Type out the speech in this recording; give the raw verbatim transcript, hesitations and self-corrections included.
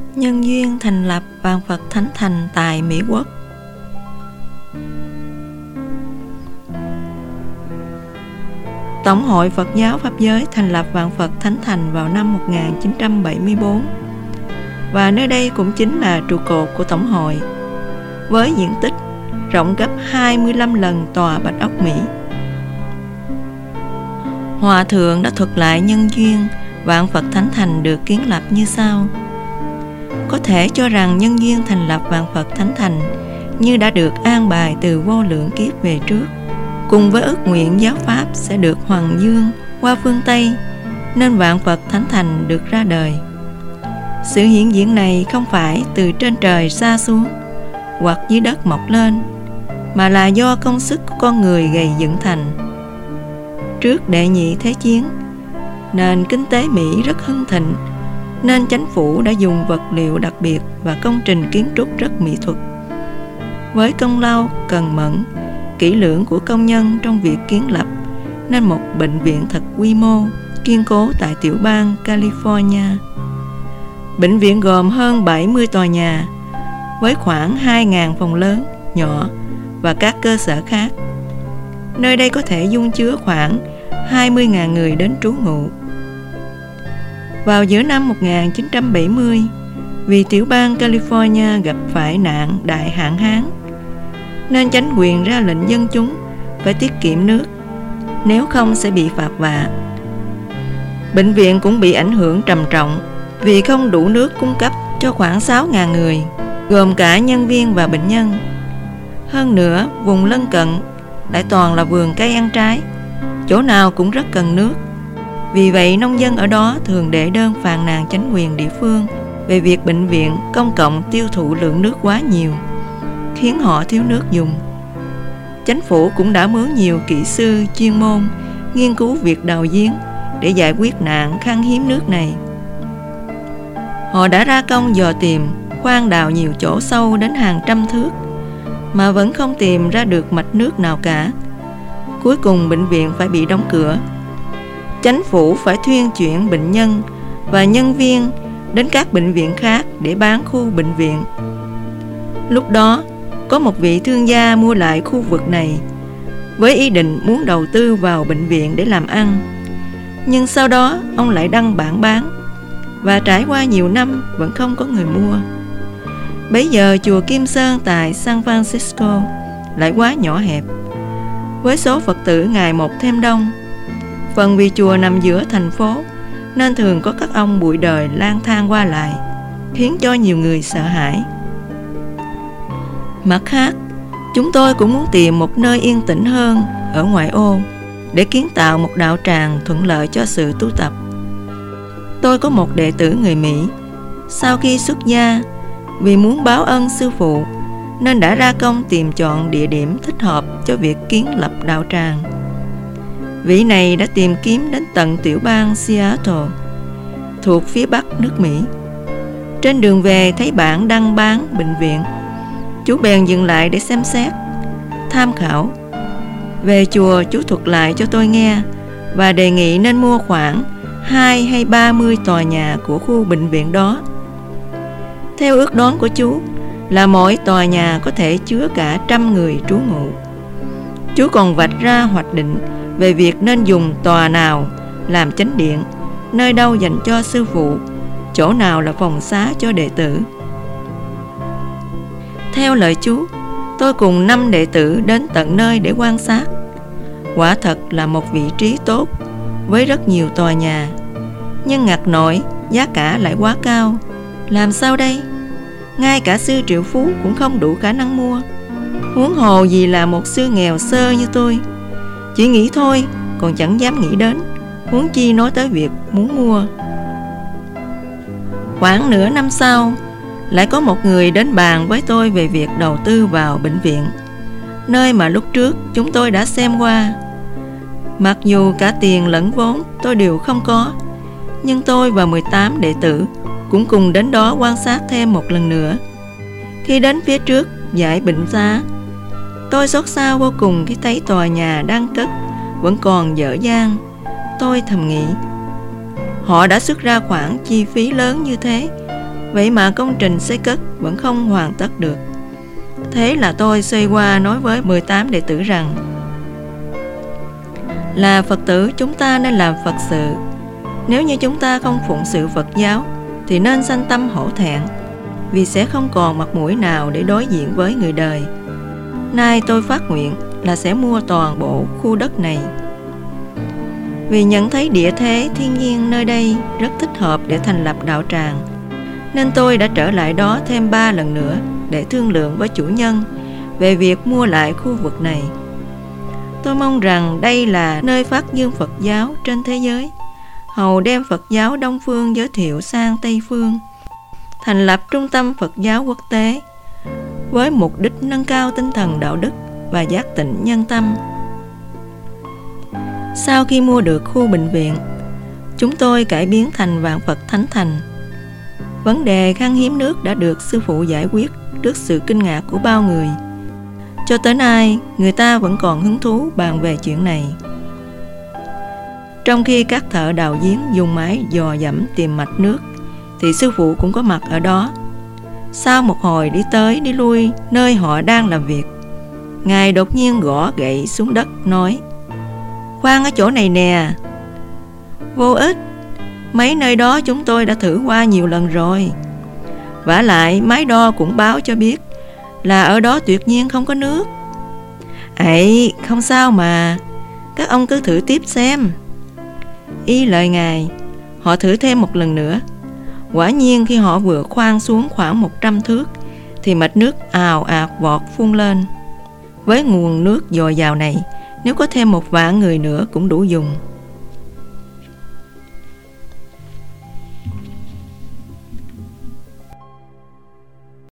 Nhân duyên thành lập Vạn Phật Thánh Thành tại Mỹ Quốc. Tổng hội Phật giáo Pháp giới thành lập Vạn Phật Thánh Thành vào năm một nghìn chín trăm bảy mươi tư, và nơi đây cũng chính là trụ cột của Tổng hội, với diện tích rộng gấp hai mươi lăm lần tòa Bạch Ốc Mỹ. Hòa thượng đã thuật lại nhân duyên Vạn Phật Thánh Thành được kiến lập như sau. Có thể cho rằng nhân duyên thành lập Vạn Phật Thánh Thành như đã được an bài từ vô lượng kiếp về trước, cùng với ước nguyện giáo pháp sẽ được hoằng dương qua phương Tây, nên Vạn Phật Thánh Thành được ra đời. Sự hiện diện này không phải từ trên trời xa xuống hoặc dưới đất mọc lên, mà là do công sức của con người gây dựng thành. Trước Đệ Nhị Thế Chiến, nền kinh tế Mỹ rất hưng thịnh, nên chính phủ đã dùng vật liệu đặc biệt và công trình kiến trúc rất mỹ thuật. Với công lao cần mẫn, kỹ lưỡng của công nhân trong việc kiến lập nên một bệnh viện thật quy mô, kiên cố tại tiểu bang California. Bệnh viện gồm hơn bảy mươi tòa nhà, với khoảng hai nghìn phòng lớn, nhỏ và các cơ sở khác. Nơi đây có thể dung chứa khoảng hai mươi nghìn người đến trú ngụ. Vào giữa năm một nghìn chín trăm bảy mươi, vì tiểu bang California gặp phải nạn đại hạn hán, nên chính quyền ra lệnh dân chúng phải tiết kiệm nước, nếu không sẽ bị phạt vạ. Bệnh viện cũng bị ảnh hưởng trầm trọng vì không đủ nước cung cấp cho khoảng sáu nghìn người, gồm cả nhân viên và bệnh nhân. Hơn nữa, vùng lân cận lại toàn là vườn cây ăn trái, chỗ nào cũng rất cần nước. Vì vậy, nông dân ở đó thường đệ đơn phàn nàn chính quyền địa phương về việc bệnh viện công cộng tiêu thụ lượng nước quá nhiều, khiến họ thiếu nước dùng. Chính phủ cũng đã mướn nhiều kỹ sư chuyên môn nghiên cứu việc đào giếng để giải quyết nạn khan hiếm nước này. Họ đã ra công dò tìm, khoan đào nhiều chỗ sâu đến hàng trăm thước, mà vẫn không tìm ra được mạch nước nào cả. Cuối cùng bệnh viện phải bị đóng cửa. Chính phủ phải thuyên chuyển bệnh nhân và nhân viên đến các bệnh viện khác để bán khu bệnh viện. Lúc đó, có một vị thương gia mua lại khu vực này với ý định muốn đầu tư vào bệnh viện để làm ăn. Nhưng sau đó ông lại đăng bản bán, và trải qua nhiều năm vẫn không có người mua. Bấy giờ chùa Kim Sơn tại San Francisco lại quá nhỏ hẹp, với số Phật tử ngày một thêm đông. Phần vì chùa nằm giữa thành phố nên thường có các ông bụi đời lang thang qua lại, khiến cho nhiều người sợ hãi. Mặt khác, chúng tôi cũng muốn tìm một nơi yên tĩnh hơn ở ngoại ô để kiến tạo một đạo tràng thuận lợi cho sự tu tập. Tôi có một đệ tử người Mỹ, sau khi xuất gia, vì muốn báo ân sư phụ nên đã ra công tìm chọn địa điểm thích hợp cho việc kiến lập đạo tràng. Vị này đã tìm kiếm đến tận tiểu bang Seattle, thuộc phía bắc nước Mỹ. Trên đường về thấy bản đăng bán bệnh viện, chú bèn dừng lại để xem xét, tham khảo. Về chùa, chú thuật lại cho tôi nghe và đề nghị nên mua khoảng hai hay ba mươi tòa nhà của khu bệnh viện đó. Theo ước đoán của chú là mỗi tòa nhà có thể chứa cả trăm người trú ngụ. Chú còn vạch ra hoạch định về việc nên dùng tòa nào làm chánh điện, nơi đâu dành cho sư phụ, chỗ nào là phòng xá cho đệ tử. Theo lời chú, tôi cùng năm đệ tử đến tận nơi để quan sát. Quả thật là một vị trí tốt với rất nhiều tòa nhà, nhưng ngặt nổi giá cả lại quá cao. Làm sao đây? Ngay cả sư triệu phú cũng không đủ khả năng mua, huống hồ gì là một sư nghèo sơ như tôi. Chỉ nghĩ thôi còn chẳng dám nghĩ đến, huống chi nói tới việc muốn mua. Khoảng nửa năm sau, lại có một người đến bàn với tôi về việc đầu tư vào bệnh viện, nơi mà lúc trước chúng tôi đã xem qua. Mặc dù cả tiền lẫn vốn tôi đều không có, nhưng tôi và mười tám đệ tử cũng cùng đến đó quan sát thêm một lần nữa. Khi đến phía trước dãy bệnh xá, tôi xót xa vô cùng khi thấy tòa nhà đang cất vẫn còn dở dang. Tôi thầm nghĩ, họ đã xuất ra khoản chi phí lớn như thế Vậy mà công trình xây cất vẫn không hoàn tất được. Thế là tôi xoay qua nói với mười tám đệ tử rằng là Phật tử chúng ta nên làm Phật sự. Nếu như chúng ta không phụng sự Phật giáo thì nên sanh tâm hổ thẹn, vì sẽ không còn mặt mũi nào để đối diện với người đời. Nay tôi phát nguyện là sẽ mua toàn bộ khu đất này, vì nhận thấy địa thế thiên nhiên nơi đây rất thích hợp để thành lập đạo tràng, nên tôi đã trở lại đó thêm ba lần nữa để thương lượng với chủ nhân về việc mua lại khu vực này. Tôi mong rằng đây là nơi phát dương Phật giáo trên thế giới, hầu đem Phật giáo Đông Phương giới thiệu sang Tây Phương, thành lập trung tâm Phật giáo quốc tế với mục đích nâng cao tinh thần đạo đức và giác tịnh nhân tâm. Sau khi mua được khu bệnh viện, chúng tôi cải biến thành Vạn Phật Thánh Thành. Vấn đề khan hiếm nước đã được sư phụ giải quyết trước sự kinh ngạc của bao người. Cho tới nay, người ta vẫn còn hứng thú bàn về chuyện này. Trong khi các thợ đào giếng dùng máy dò dẫm tìm mạch nước, thì sư phụ cũng có mặt ở đó. Sau một hồi đi tới đi lui nơi họ đang làm việc, Ngài đột nhiên gõ gậy xuống đất nói: khoan ở chỗ này nè. Vô ích, mấy nơi đó chúng tôi đã thử qua nhiều lần rồi. Vả lại máy đo cũng báo cho biết là ở đó tuyệt nhiên không có nước. Ấy, không sao mà, các ông cứ thử tiếp xem. Y lời Ngài, họ thử thêm một lần nữa. Quả nhiên khi họ vừa khoan xuống khoảng một trăm thước thì mạch nước ào ạt vọt phun lên. Với nguồn nước dồi dào này, nếu có thêm một vạn người nữa cũng đủ dùng.